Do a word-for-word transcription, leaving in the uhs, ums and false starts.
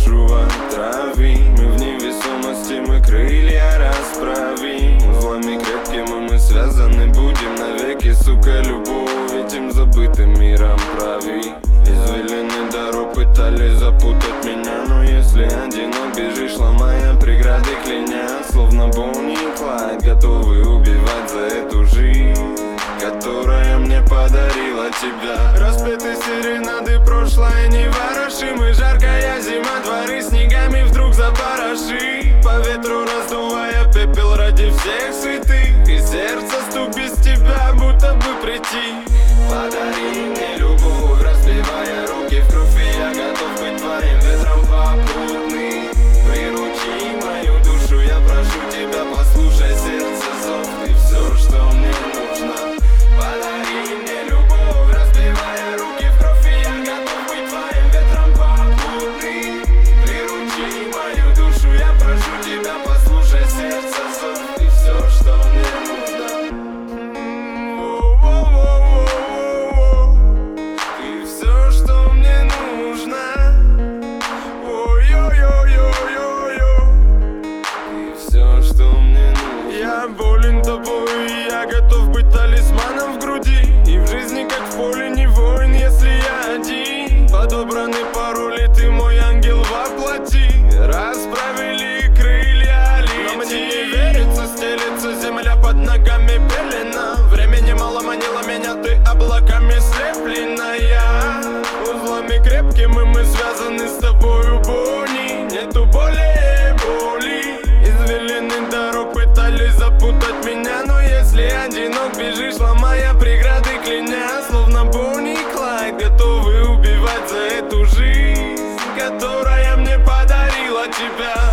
душу отравим. Мы в невесомости, мы крылья расправим. Узлами крепкими мы связаны будем навеки, сука, любовь этим забытым миром прави. Извилины дорог пытались запутать меня, но если одинок бежишь, ломая преграды, кляня, словно Бонни и Клайд, готовы убивать за эту жизнь, которая мне подарила тебя. Распеты серенады, прошлое не ворошим, и жаркая зима, дворы снегами вдруг запороши. По ветру раздувая пепел ради всех святых, и сердце стук без тебя, будто бы прийти. Подари мне любовь, разбивая руки в кровь, и я готов быть твоим ветром попутным. Приручи мою душу, я прошу тебя, послушай сердце зов, ты все, что мне нужно. Подари мне любовь, разбивая руки в кровь, и я готов быть твоим ветром попутным. Приручи мою душу, я прошу тебя, послушай сердце зов, ты все, что мне нужно. Ты все, что мне нужно. Ой-ой-ой-ой-ой-ой. Ты все, что мне нужно. Я болен тобой, и я готов быть талисманом в груди. И в жизни, как в поле, не воин, если я один. Подобраны пароли, ты мой ангел воплоти. Расправили крылья, лети. Но мне не верится, стелется земля под ногами пелена. Времени мало манило меня, ты облаками слепленная. Узлами крепкими мы связаны с тобою, Бонни. Нету более боли. Извилины дорог пытались запутать меня, но если одинок бежишь, ломая преграды, кляня, словно Бонни и Клайд, готовы убивать за эту жизнь, которая мне подарила тебя.